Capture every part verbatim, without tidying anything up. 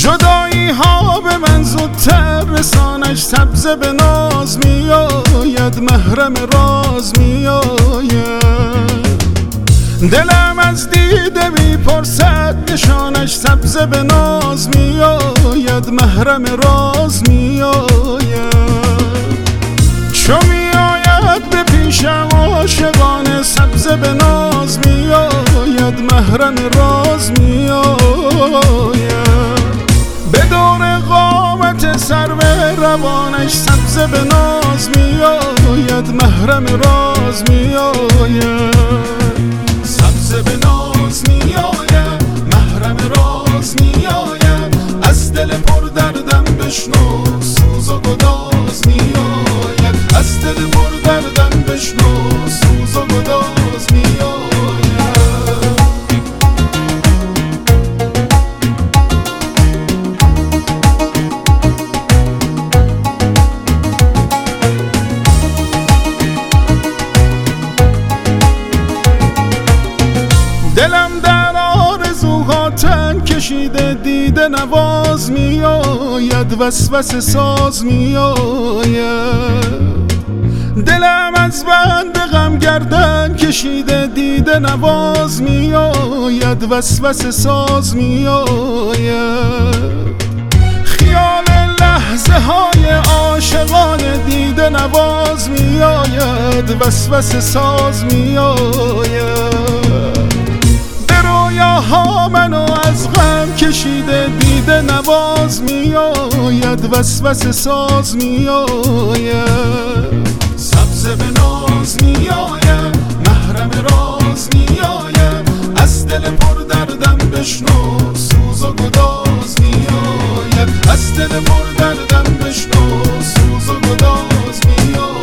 جدایی ها به من زودتر رسانش، سبزه به ناز میآید، محرم راز میآید. دلم از دیده میپرسد نشانش، سبزه به ناز میآید، محرم راز میآید. چو میآید به پیشم عاشقانه، سبزه به ناز میآید، محرم راز میآید. به دور قامت سرو روانش، سبزه به ناز میآید، محرم راز میآید. سبزه به ناز میآید، محرم راز میآید. از دل پر دردم بشنو، سوز و گداز میآید. از دل پر دردم بشنو، سوز و گداز میآید. دلم در آرزوها تن کشیده، دیده نواز میآید، وسوسه ساز میآید. دلم از بند غم گردن کشیده، دیده نواز میآید، وسوسه ساز میآید. خیال لحظه های عاشقانه، دیده نواز میآید، وسوسه ساز میآید. ها منو از غم کشیده، دیده نواز میآید، وسوسه ساز میآید. سبزه به ناز میآید، محرم راز میآید. از دل پر دردم بشنو، سوز و گداز میآید. از دل پر دردم بشنو، سوز و گداز میآید.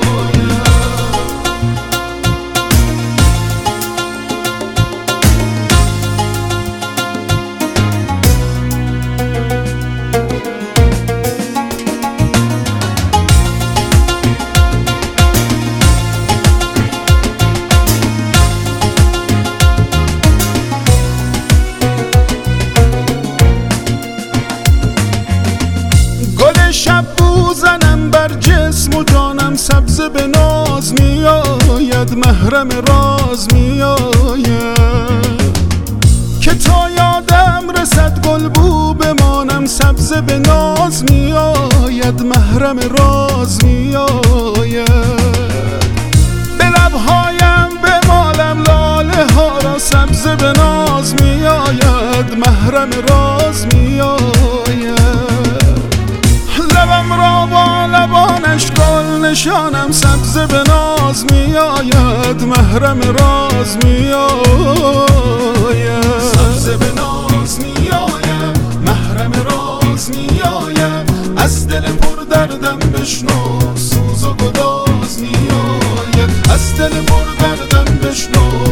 شب بوزنم بر جسم و جانم، سبزه به ناز میآید، محرم راز میآید. که تا یادم رسد گل بو بمانم، سبزه به ناز میآید، محرم راز میآید. به لبهایم بمالم لاله ها را، سبزه به ناز میآید، محرم راز میآید. لبم را با لبانش گل نشانم، سبزه به ناز میآید، محرم راز میآید. سبزه به ناز میآید، محرم راز میآید. از دل پر دردم بشنو، سوز و گداز میآید. از دل پر دردم بشنو،